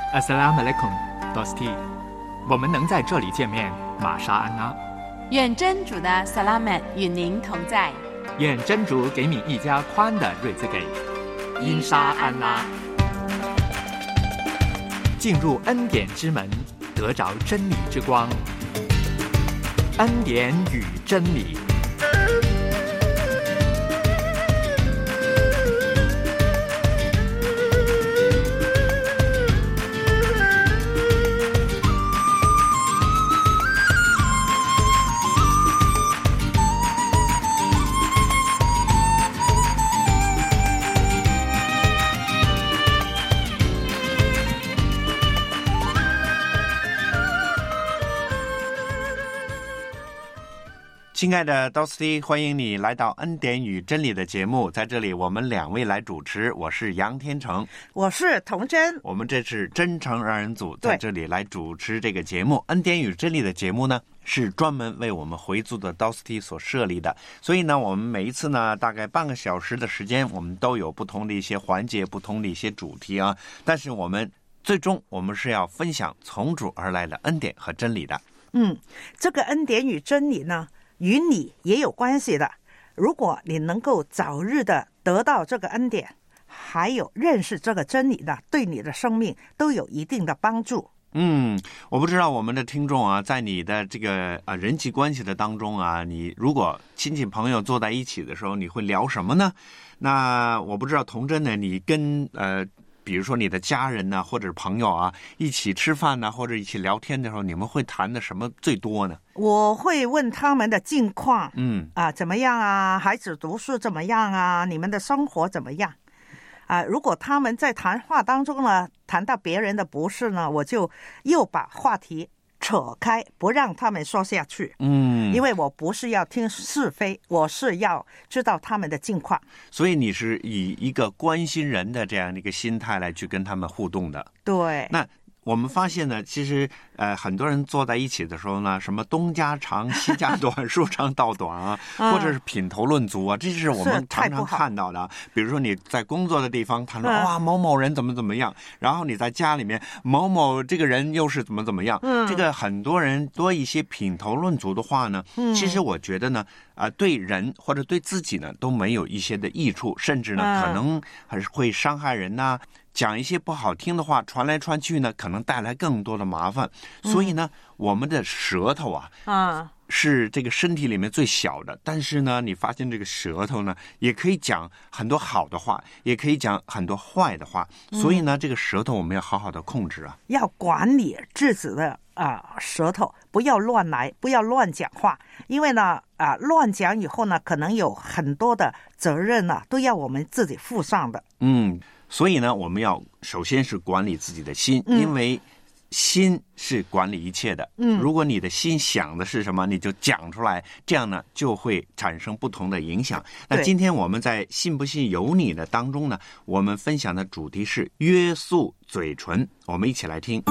Assalamualaikum, Dosti。我们能在这里见面，玛莎安拉。 愿真主的萨拉曼与您同在。 愿真主给你一家宽的日子给。因沙安拉。进入恩典之门，得着真理之光。恩典与真理。 亲爱的 Dosti， 欢迎你来到恩典与真理的节目。在这里我们两位来主持，我是杨天成， 我是童真。 我们这是真诚二人组在这里来主持这个节目。恩典与真理的节目呢，是专门为我们回族的 Dosti 所设立的，所以呢我们每一次呢大概半个小时的时间，我们都有不同的一些环节，不同的一些主题啊。但是我们最终我们是要分享从主而来的恩典和真理的。 这个恩典与真理呢与你也有关系的。如果你能够早日的得到这个恩典，还有认识这个真理的，对你的生命都有一定的帮助。 我不知道我们的听众啊，在你的这个人际关系的当中啊，你如果亲戚朋友坐在一起的时候，你会聊什么呢？那我不知道童真呢，你跟比如说你的家人呢，或者朋友啊，一起吃饭呢，或者一起聊天的时候，你们会谈的什么最多呢？ 我会问他们的近况，怎么样啊？孩子读书怎么样啊？你们的生活怎么样？如果他们在谈话当中呢，谈到别人的不是呢，我就又把话题扯开，不让他们说下去。因为我不是要听是非，我是要知道他们的近况。 所以你是以一个关心人的这样的一个心态来去跟他们互动的。 对。 那我们发现呢，其实很多人坐在一起的时候呢，什么东家长西家短，说长道短啊，或者是品头论足啊，这是我们常常看到的。比如说你在工作的地方谈论哇某某人怎么怎么样，然后你在家里面某某这个人又是怎么怎么样，这个很多人多一些品头论足的话呢，其实我觉得呢对人或者对自己呢都没有一些的益处，甚至呢可能还是会伤害人呐。讲一些不好听的话，传来传去呢，可能带来更多的麻烦。所以呢，我们的舌头是这个身体里面最小的，但是呢，你发现这个舌头呢，也可以讲很多好的话，也可以讲很多坏的话。所以呢，这个舌头我们要好好的控制啊， 要管理自己的舌头，不要乱来，不要乱讲话。因为呢乱讲以后呢，可能有很多的责任呢，都要我们自己负上的。 所以呢，我们要首先是管理自己的心，因为心是管理一切的。如果你的心想的是什么，你就讲出来，这样呢就会产生不同的影响。那今天我们在信不信由你的当中呢，我们分享的主题是约束嘴唇。我们一起来听。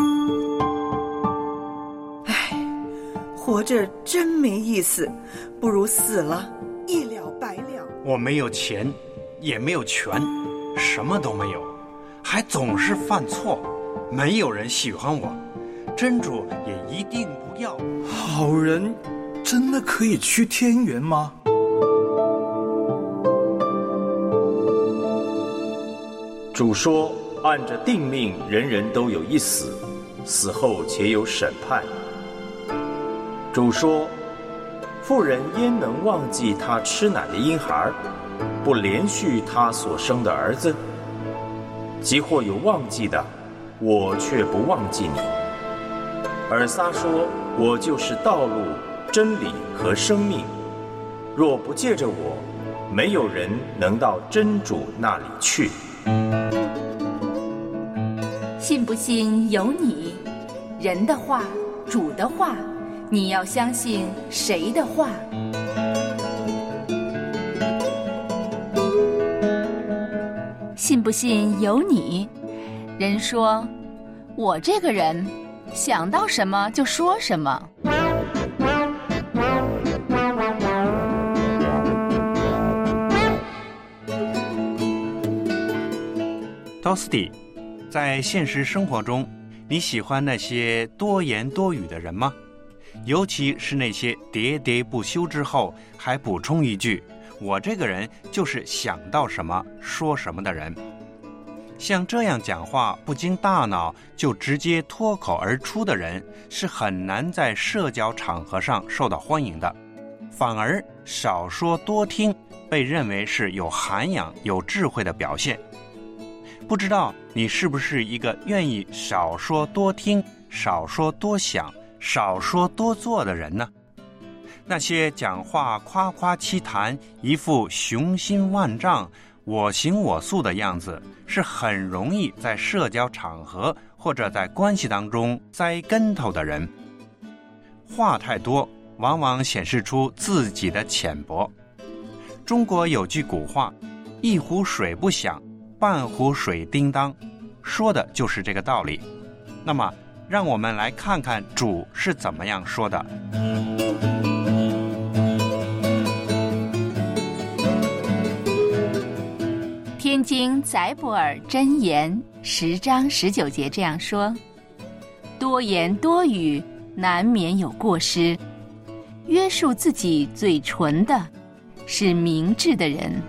活着真没意思，不如死了，一了百了。 我没有钱，也没有权，什么都没有，还总是犯错，没有人喜欢我，真主也一定不要。 好人真的可以去天园吗？ 主说，按着定命，人人都有一死，死后且有审判。主说，妇人焉能忘记她吃奶的婴孩，不连续他所生的儿子？即或有忘记的，我却不忘记你。尔撒说，我就是道路、真理和生命，若不借着我，没有人能到真主那里去。 信不信由你，人的话，主的话，你要相信谁的话？信不信由你。人说，我这个人想到什么就说什么。 Dosti，在现实生活中， 你喜欢那些多言多语的人吗？尤其是那些喋喋不休之后还补充一句我这个人就是想到什么说什么的人。像这样讲话不经大脑就直接脱口而出的人，是很难在社交场合上受到欢迎的。反而少说多听被认为是有涵养有智慧的表现。不知道你是不是一个愿意少说多听少说多想少说多做的人呢？那些讲话夸夸其谈一副雄心万丈我行我素的样子，是很容易在社交场合或者在关系当中栽跟头的人。话太多往往显示出自己的浅薄。中国有句古话，一壶水不响半壶水叮当，说的就是这个道理。那么让我们来看看主是怎么样说的。 天经载伯尔箴言10章19节这样说：多言多语难免有过失，约束自己嘴唇的是明智的人。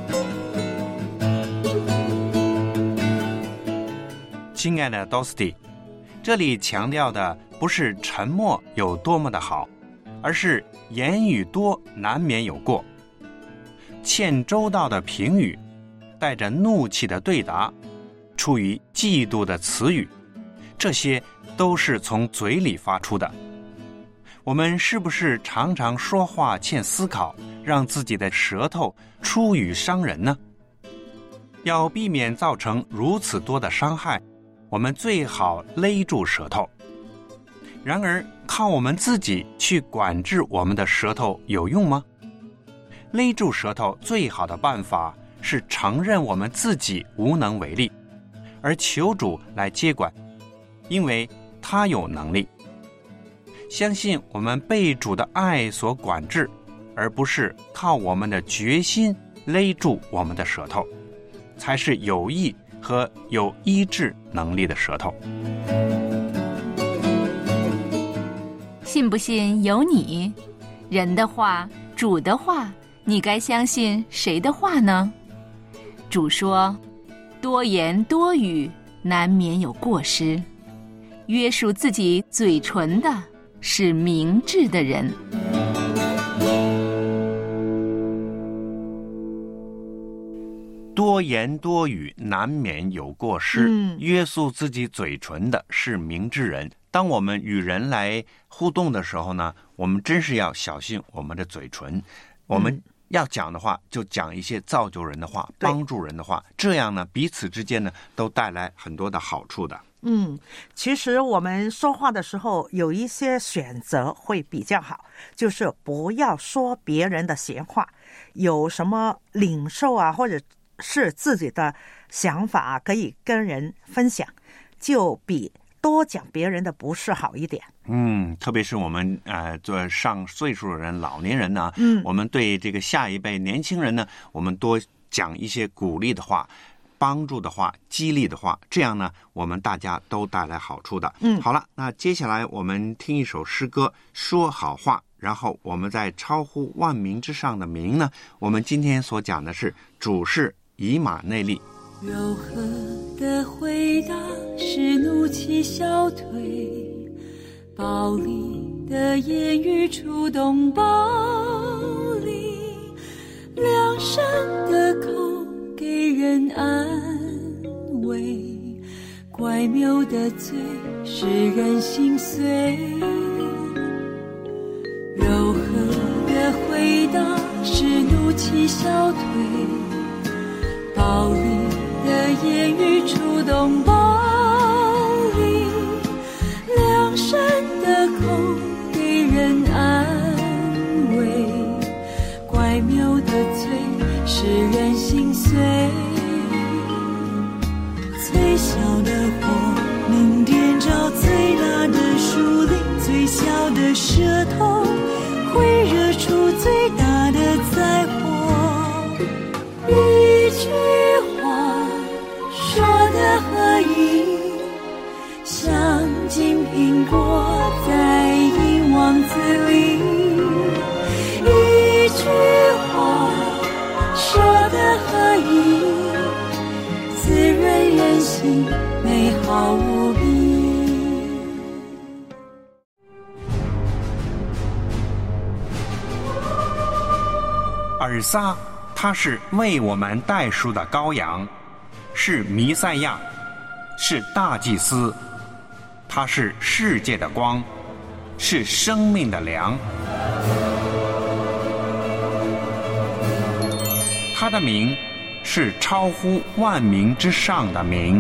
亲爱的 Dosti， 这里强调的不是沉默有多么的好，而是言语多难免有过。欠周到的评语，带着怒气的对答，出于嫉妒的词语，这些都是从嘴里发出的。我们是不是常常说话欠思考，让自己的舌头出语伤人呢？要避免造成如此多的伤害，我们最好勒住舌头。然而，靠我们自己去管制我们的舌头有用吗？勒住舌头最好的办法是承认我们自己无能为力，而求主来接管，因为他有能力。相信我们被主的爱所管制，而不是靠我们的决心勒住我们的舌头，才是有益和有医治能力的舌头。 信不信由你，人的话主的话，你该相信谁的话呢？主说，多言多语难免有过失，约束自己嘴唇的是明智的人。 多言多语难免有过失，约束自己嘴唇的是明智人。当我们与人来互动的时候呢，我们真是要小心我们的嘴唇。我们要讲的话就讲一些造就人的话，帮助人的话，这样呢彼此之间呢都带来很多的好处的。 其实我们说话的时候有一些选择会比较好，就是不要说别人的闲话，有什么领受啊，或者是自己的想法啊，可以跟人分享，就比多讲别人的不是好一点。 特别是我们做上岁数的人老年人呢，我们对这个下一辈年轻人呢，我们多讲一些鼓励的话，帮助的话，激励的话，这样呢我们大家都带来好处的。好了，那接下来我们听一首诗歌，说好话，然后我们在超乎万民之上的名呢，我们今天所讲的是主是以马内利。 柔和的回答使怒气消退，暴力的言语触动暴力，良善的口给人安慰，乖谬的嘴使人心碎。柔和的回答使怒气消退，暴力的言语触动暴力，良善的口给人安慰，乖谬的嘴使人心碎。最小的火能点着最大的树林，最小的舌头会惹出最大的灾祸。一句话说得合意，像情美好无比。 尔撒，他是为我们代赎的羔羊，是弥赛亚，是大祭司，他是世界的光，是生命的粮。他的名是超乎万名之上的名。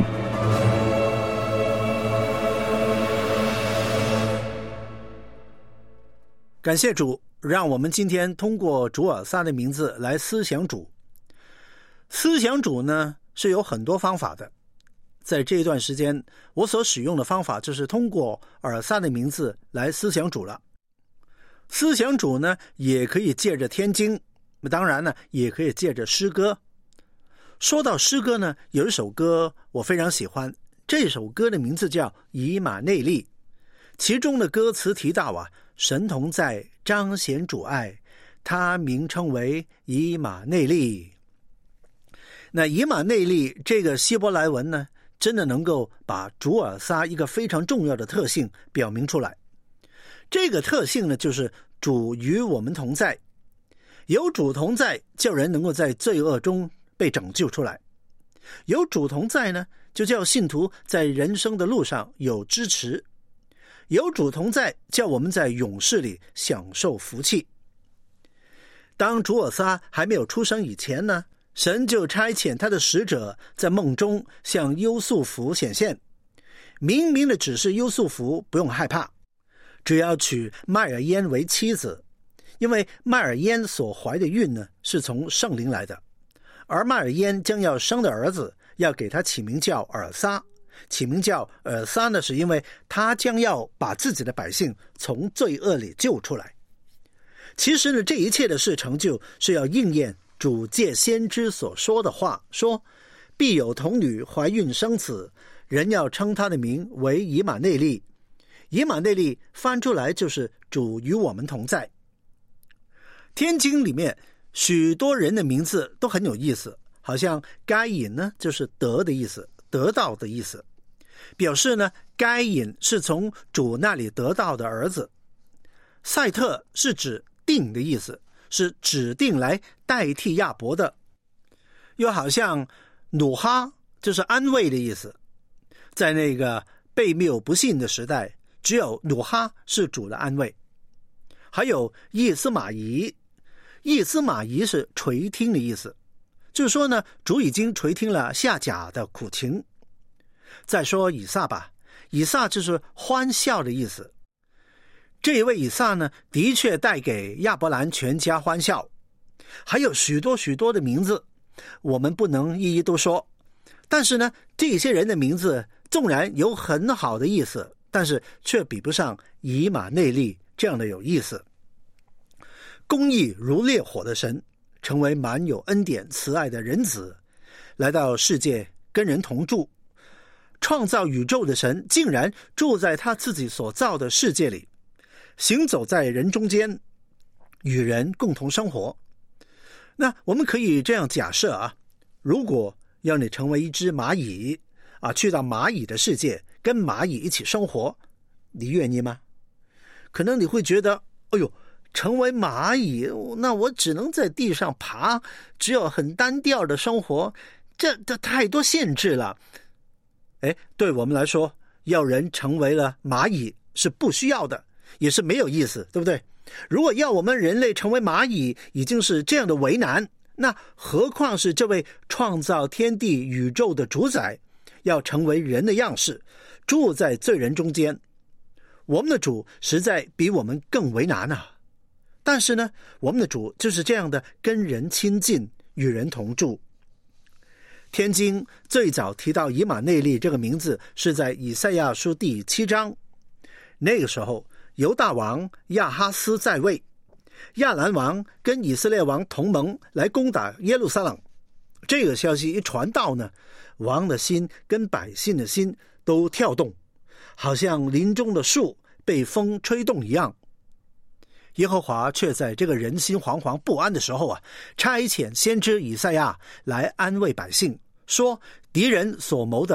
感谢主，让我们今天通过主尔撒的名字来思想主。思想主呢是有很多方法的，在这一段时间我所使用的方法就是通过尔撒的名字来思想主了。思想主呢也可以借着天经，当然呢也可以借着诗歌。说到诗歌呢，有一首歌我非常喜欢，这首歌的名字叫《以马内利》，其中的歌词提到神同在，彰显主爱，他名称为以马内利。那以马内利这个希伯来文呢，真的能够把主尔撒一个非常重要的特性表明出来。这个特性呢，就是主与我们同在。有主同在，叫人能够在罪恶中被拯救出来。有主同在呢，就叫信徒在人生的路上有支持。有主同在，叫我们在勇士里享受福气。当主尔撒还没有出生以前呢，神就差遣他的使者在梦中向优素弗显现，明明的指示优素弗不用害怕，只要娶麦尔焉为妻子，因为麦尔焉所怀的孕呢是从圣灵来的，而麦尔焉将要生的儿子要给他起名叫尔撒。起名叫尔撒呢，是因为他将要把自己的百姓从罪恶里救出来。其实呢，这一切的事成就是要应验主借先知所说的话，说必有童女怀孕生子，人要称他的名为以马内利。以马内利翻出来就是主与我们同在。天经里面许多人的名字都很有意思，好像该隐呢就是得的意思，得到的意思，表示呢该隐是从主那里得到的儿子。赛特是指定的意思，是指定来代替亚伯的。又好像努哈就是安慰的意思，在那个悖谬不信的时代，只有努哈是主的安慰。还有伊斯玛仪，伊斯玛仪是垂听的意思，就是说呢，主已经垂听了夏甲的苦情。再说以撒吧，以撒就是欢笑的意思。这一位以撒呢，的确带给亚伯兰全家欢笑。还有许多许多的名字，我们不能一一都说。但是呢，这些人的名字纵然有很好的意思，但是却比不上以马内利这样的有意思。公义如烈火的神，成为满有恩典慈爱的人子，来到世界跟人同住。创造宇宙的神竟然住在他自己所造的世界里，行走在人中间，与人共同生活。那我们可以这样假设如果要你成为一只蚂蚁去到蚂蚁的世界，跟蚂蚁一起生活，你愿意吗？可能你会觉得，哎呦，成为蚂蚁，那我只能在地上爬，只有很单调的生活，这太多限制了。对我们来说，要人成为了蚂蚁是不需要的，也是没有意思，对不对？如果要我们人类成为蚂蚁已经是这样的为难，那何况是这位创造天地宇宙的主宰，要成为人的样式，住在罪人中间。我们的主实在比我们更为难但是呢，我们的主就是这样的跟人亲近，与人同住。天经最早提到以马内利这个名字是在以赛亚书第7章。那个时候犹大王亚哈斯在位，亚兰王跟以色列王同盟来攻打耶路撒冷。这个消息一传到呢，王的心跟百姓的心都跳动，好像林中的树被风吹动一样。耶和华却在这个人心惶惶不安的时候差遣先知以赛亚来安慰百姓，说敌人所谋的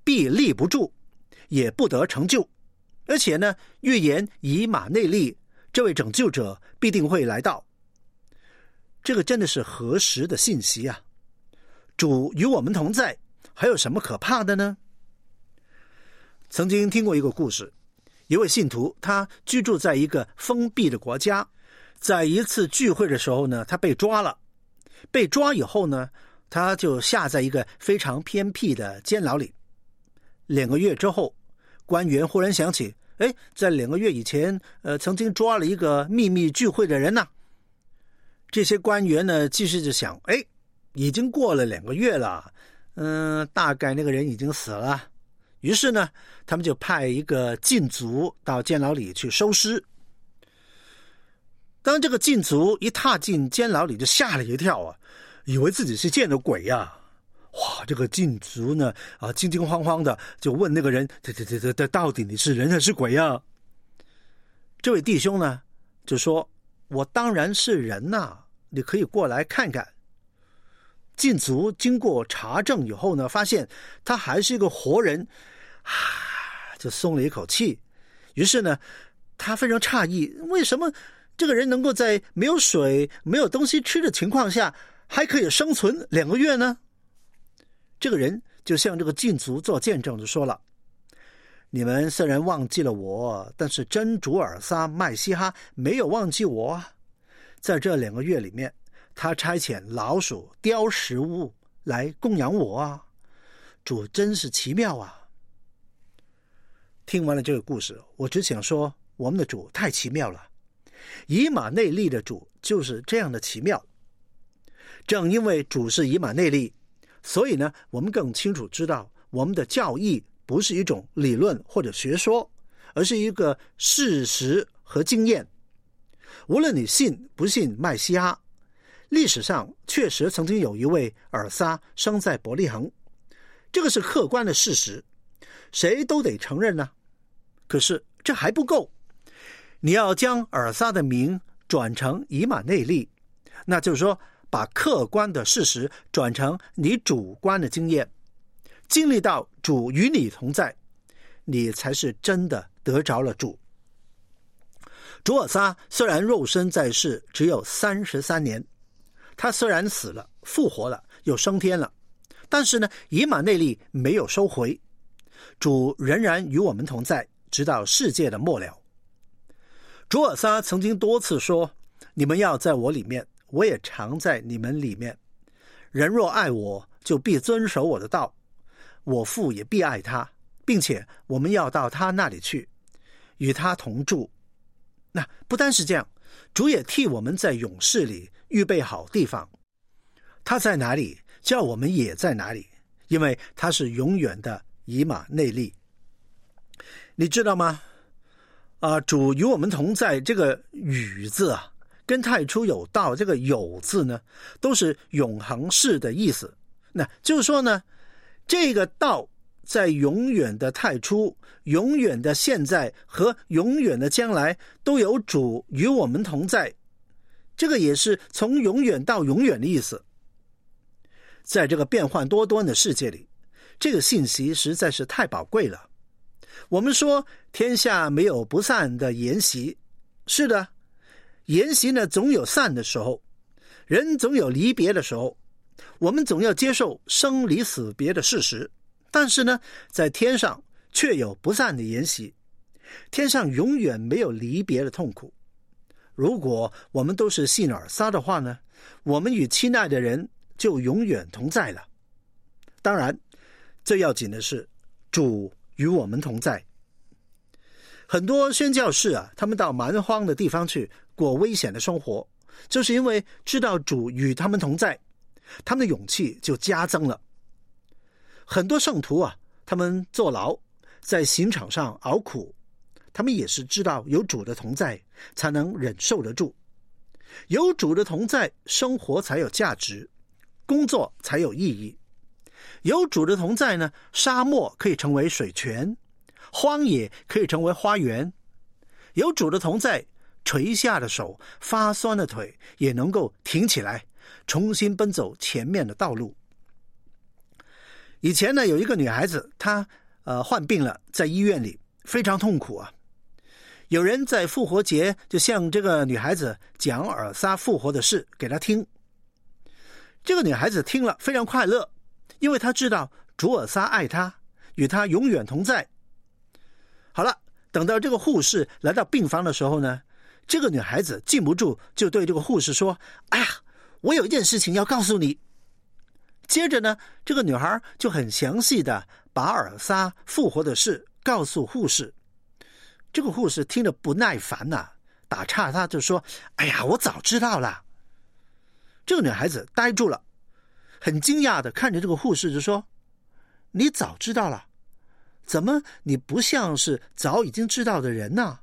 必立不住，也不得成就。而且呢，预言以马内利这位拯救者必定会来到。这个真的是何时的信息啊！主与我们同在，还有什么可怕的呢？曾经听过一个故事，一位信徒他居住在一个封闭的国家，在一次聚会的时候呢，他被抓了。被抓以后呢，他就下在一个非常偏僻的监牢里。2个月之后，官员忽然想起，在2个月以前，曾经抓了一个秘密聚会的人呢。这些官员呢，继续就想，已经过了2个月了，大概那个人已经死了。于是呢，他们就派一个禁卒到监牢里去收尸。当这个禁卒一踏进监牢里，就吓了一跳啊，以为自己是见了鬼呀。哇，这个禁卒呢，惊惊慌慌的就问那个人，这到底你是人还是鬼呀？这位弟兄呢，就说，我当然是人呐，你可以过来看看。禁卒经过查证以后呢，发现他还是一个活人，就松了一口气。于是呢，他非常诧异，为什么这个人能够在没有水、没有东西吃的情况下，还可以生存2个月呢？这个人就向这个禁卒做见证的说了，你们虽然忘记了我，但是真主尔撒麦西哈没有忘记我啊。在这2个月里面，他差遣老鼠叼食物来供养我啊。主真是奇妙啊。听完了这个故事，我只想说，我们的主太奇妙了。以马内利的主就是这样的奇妙。正因为主是以马内利，所以呢，我们更清楚知道，我们的教义不是一种理论或者学说，而是一个事实和经验。无论你信不信麦西哈，历史上确实曾经有一位尔撒生在伯利恒，这个是客观的事实，谁都得承认呢。可是这还不够，你要将尔撒的名转成以马内利，那就是说把客观的事实转成你主观的经验，经历到主与你同在，你才是真的得着了主。主尔撒虽然肉身在世只有33年，他虽然死了复活了又升天了，但是呢，以马内利没有收回，主仍然与我们同在，直到世界的末了。主尔撒曾经多次说，你们要在我里面，我也常在你们里面。人若爱我，就必遵守我的道，我父也必爱他，并且我们要到他那里去，与他同住。那不单是这样，主也替我们在勇士里预备好地方，他在哪里，叫我们也在哪里，因为他是永远的以马内利。你知道吗？主与我们同在，这个与字啊，跟太初有道这个有字呢，都是永恒式的意思。那就是说呢，这个道在永远的太初、永远的现在和永远的将来都有主与我们同在，这个也是从永远到永远的意思。在这个变幻多端的世界里，这个信息实在是太宝贵了。我们说天下没有不散的筵席，是的，筵席呢总有散的时候，人总有离别的时候，我们总要接受生离死别的事实。但是呢，在天上却有不散的筵席，天上永远没有离别的痛苦。如果我们都是信尔撒的话呢，我们与亲爱的人就永远同在了。当然，最要紧的是主与我们同在。很多宣教士他们到蛮荒的地方去过危险的生活，就是因为知道主与他们同在，他们的勇气就加增了。很多圣徒他们坐牢，在刑场上熬苦，他们也是知道有主的同在才能忍受得住。有主的同在，生活才有价值，工作才有意义。有主的同在呢，沙漠可以成为水泉，荒野可以成为花园。有主的同在，垂下的手、发酸的腿也能够挺起来，重新奔走前面的道路。 以前呢，有一个女孩子，她患病了，在医院里非常痛苦啊。有人在复活节就向这个女孩子讲尔撒复活的事给她听。这个女孩子听了非常快乐，因为她知道主尔撒爱她，与她永远同在。好了，等到这个护士来到病房的时候呢，这个女孩子禁不住就对这个护士说：哎呀，我有一件事情要告诉你。接着呢，这个女孩就很详细的把尔撒复活的事告诉护士。这个护士听得不耐烦呐，打岔他就说：哎呀，我早知道了。这个女孩子呆住了，很惊讶的看着这个护士就说：你早知道了？怎么你不像是早已经知道的人呢？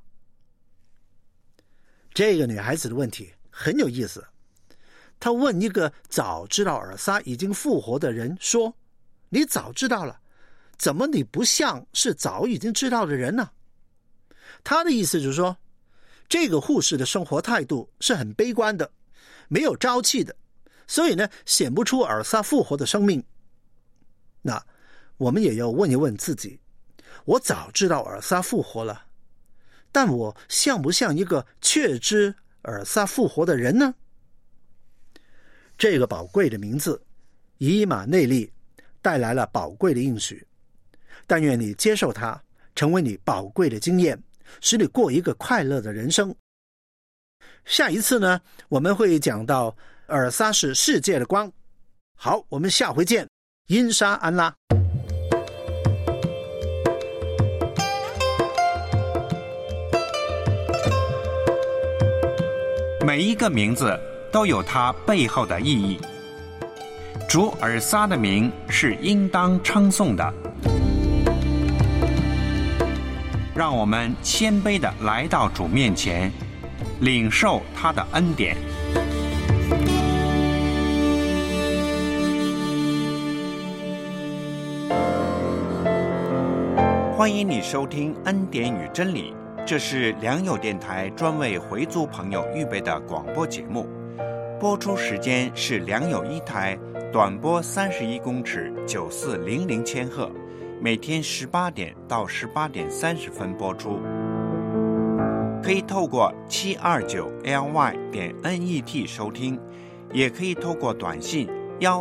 这个女孩子的问题很有意思，她问一个早知道尔撒已经复活的人说：你早知道了，怎么你不像是早已经知道的人呢？她的意思就是说，这个护士的生活态度是很悲观的，没有朝气的，所以呢显不出尔撒复活的生命。那我们也要问一问自己，我早知道尔撒复活了，但我像不像一个确知尔撒复活的人呢？这个宝贵的名字以马内利带来了宝贵的应许，但愿你接受它，成为你宝贵的经验，使你过一个快乐的人生。下一次呢，我们会讲到尔撒是世界的光。好，我们下回见，因沙安拉。 每一个名字都有它背后的意义。主尔撒的名是应当称颂的。让我们谦卑地来到主面前，领受他的恩典。欢迎你收听恩典与真理，这是良友电台专为回族朋友预备的广播节目。播出时间是良友一台短波31公尺9400千赫，每天18点到18点30分播出。可以透过729LY.net 收听，也可以透过短信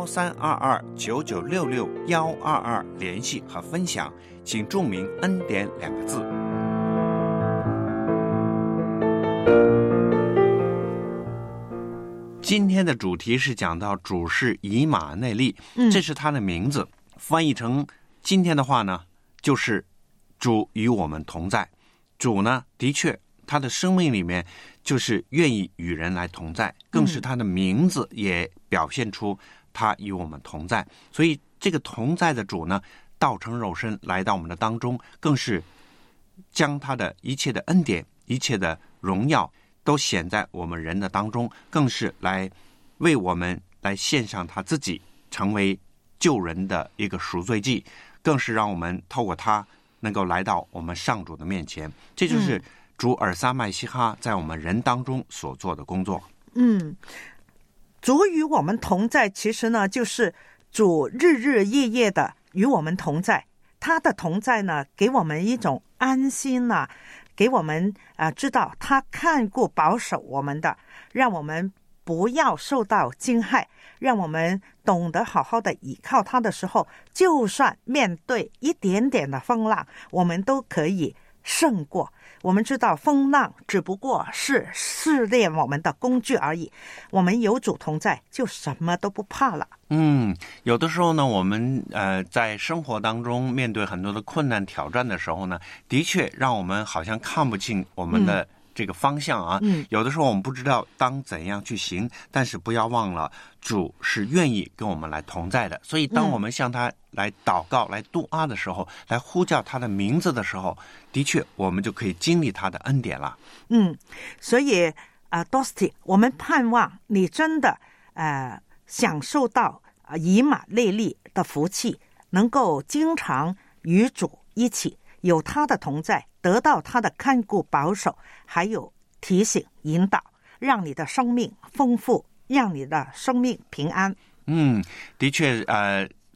132299662122联系和分享，请注明恩典2个字。今天的主题是讲到主是以马内利，这是他的名字，翻译成今天的话呢，就是主与我们同在。主呢，的确他的生命里面就是愿意与人来同在，更是他的名字也表现出他与我们同在。所以这个同在的主呢，道成肉身来到我们的当中，更是将他的一切的恩典、一切的荣耀都显在我们人的当中，更是来为我们来献上他自己，成为救人的一个赎罪祭，更是让我们透过他能够来到我们上主的面前。这就是主尔撒麦西哈在我们人当中所做的工作。 主与我们同在，其实呢就是主日日夜夜的与我们同在。他的同在呢，给我们一种安心啊，给我们知道他看顾保守我们的，让我们不要受到惊害，让我们懂得好好的依靠他的时候，就算面对一点点的风浪，我们都可以胜过。我们知道风浪只不过是试炼我们的工具而已，我们有主同在，就什么都不怕了。 有的时候呢，我们在生活当中面对很多的困难挑战的时候呢，的确让我们好像看不清我们的这个方向啊。有的时候我们不知道当怎样去行，但是不要忘了主是愿意跟我们来同在的。所以当我们向他来祷告、来杜阿的时候，来呼叫他的名字的时候，的确我们就可以经历他的恩典了。 所以Dosty， 我们盼望你真的享受到以马内利的福气，能够经常与主一起，有他的同在，得到他的看顾保守，还有提醒引导，让你的生命丰富，让你的生命平安。 的确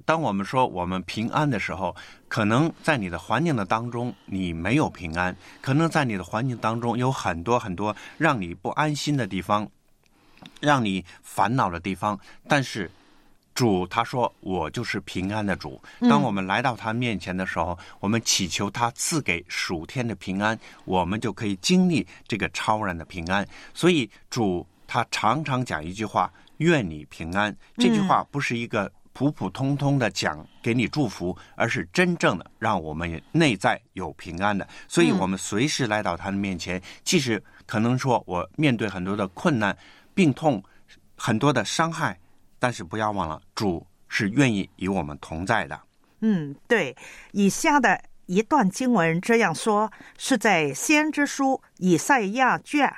当我们说我们平安的时候，可能在你的环境的当中你没有平安，可能在你的环境当中有很多很多让你不安心的地方，让你烦恼的地方，但是主他说我就是平安的主。当我们来到他面前的时候，我们祈求他赐给属天的平安，我们就可以经历这个超然的平安。所以主他常常讲一句话，愿你平安。这句话不是一个普普通通的讲给你祝福，而是真正的让我们内在有平安的。所以我们随时来到他的面前，即使可能说我面对很多的困难、病痛、很多的伤害，但是不要忘了，主是愿意与我们同在的。 对，以下的一段经文这样说，是在先知书以赛亚卷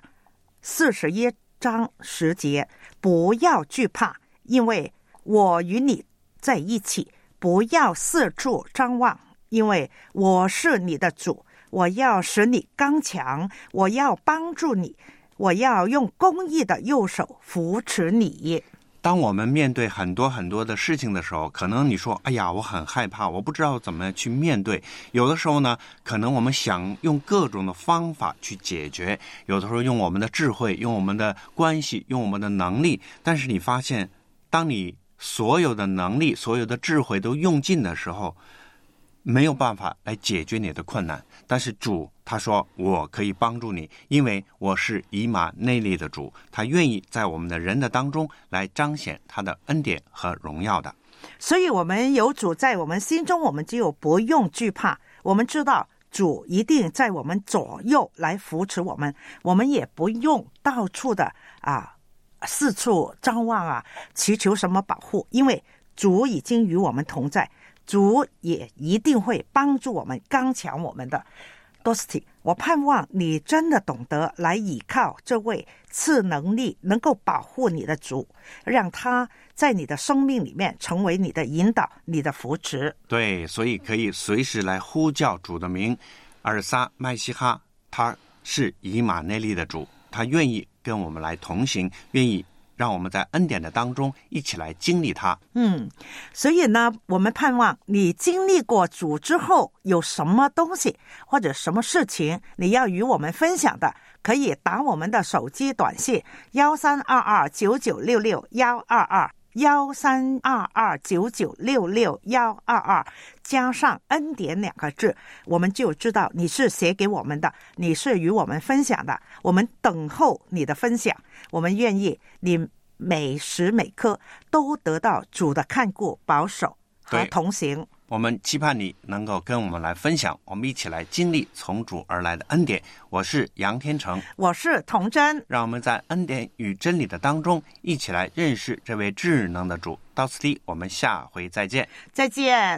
41章10节，不要惧怕，因为我与你在一起，不要四处张望，因为我是你的主，我要使你刚强，我要帮助你，我要用公义的右手扶持你。 当我们面对很多很多的事情的时候，可能你说哎呀我很害怕，我不知道怎么去面对。有的时候呢，可能我们想用各种的方法去解决，有的时候用我们的智慧，用我们的关系，用我们的能力，但是你发现当你所有的能力，所有的智慧都用尽的时候，没有办法来解决你的困难。但是主他说我可以帮助你，因为我是以马内利的主，他愿意在我们的人的当中来彰显他的恩典和荣耀的。 所以我们有主在我们心中，我们就不用惧怕，我们知道主一定在我们左右来扶持我们，我们也不用到处的四处张望祈求什么保护，因为主已经与我们同在，主也一定会帮助我们，刚强我们的。多斯蒂，我盼望你真的懂得来倚靠这位赐能力能够保护你的主，让他在你的生命里面成为你的引导，你的扶持。 对，所以可以随时来呼叫主的名。阿尔撒麦西哈他是以马内利的主，他愿意跟我们来同行，愿意让我们在恩典的当中一起来经历它。 所以呢，我们盼望你经历过主之后，有什么东西或者什么事情你要与我们分享的，可以打我们的手机短信1322996122，132299661122，加上恩典2个字，我们就知道你是写给我们的，你是与我们分享的。我们等候你的分享，我们愿意你每时每刻都得到主的看顾、保守和同行。 我们期盼你能够跟我们来分享，我们一起来经历从主而来的恩典。我是杨天成， 我是童真， 让我们在恩典与真理的当中一起来认识这位智能的主。到此地，我们下回再见。 再见。